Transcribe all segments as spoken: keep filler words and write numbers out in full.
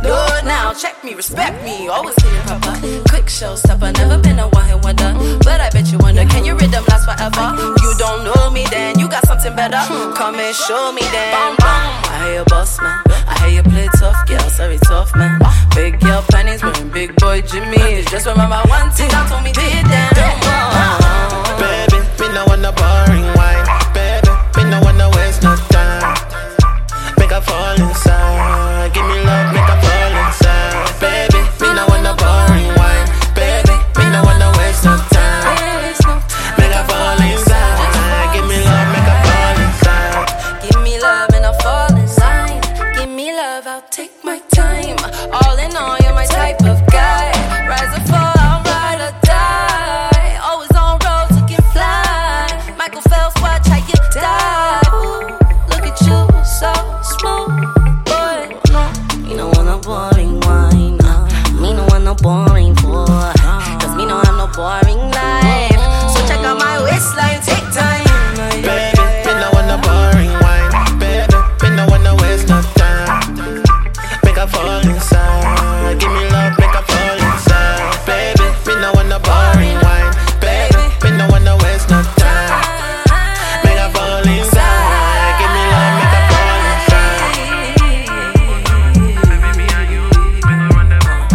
good now. Check me, respect me, always clean proper. Quick showstopper, never been a one-hit wonder. But I bet you wonder, can your rhythm last forever? You don't know me then, you got something better. Come and show me then. I hear you boss man, I hear you play tough, girl, sorry tough man. Big girl panties wearing big boy Jimmy. Just remember one thing I told me did then. Baby, me no want no boring wine. Baby, me no want no waste no time. Make her fall inside, give me love, make her fall inside. Baby, me no want no boring wine. Baby, me no want no waste no time. Make her fall inside, give me love, make her fall inside. Give me love and I'll fall inside. Give me love, I'll take my time. All in all, you're my type of guy. Rise or fall, I'll ride or die. Always on roads looking fly. Michael Phelps, watch how you die. Ooh, look at you, so smooth, boy. No, me no want no boring wine. No. Me no want no boring boy. Cause me no have no boring life. So check out my waistline, take time. Baby, me no want no boring wine. Baby, me no want no waste no time. Make her fall inside, give me love, make her fall inside. Baby, me no want no boring wine. Baby, me no want no waste no time. Make her fall inside, give me love, make her fall inside. Baby, me and you, we go rendezvous.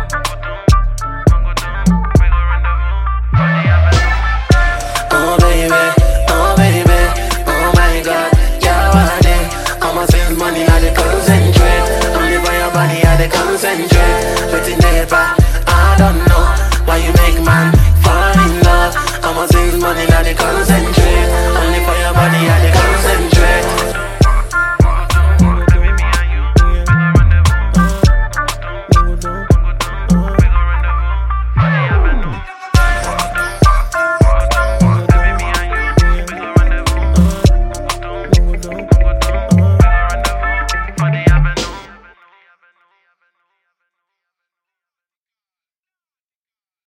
Oh baby, oh baby, oh my God, you're one day. I'ma save money, now they concentrate. Only for your body, I they concentrate. Waiting there, but I don't know why you make man fall in love. I'ma save money, now they concentrate. Only for your body, I they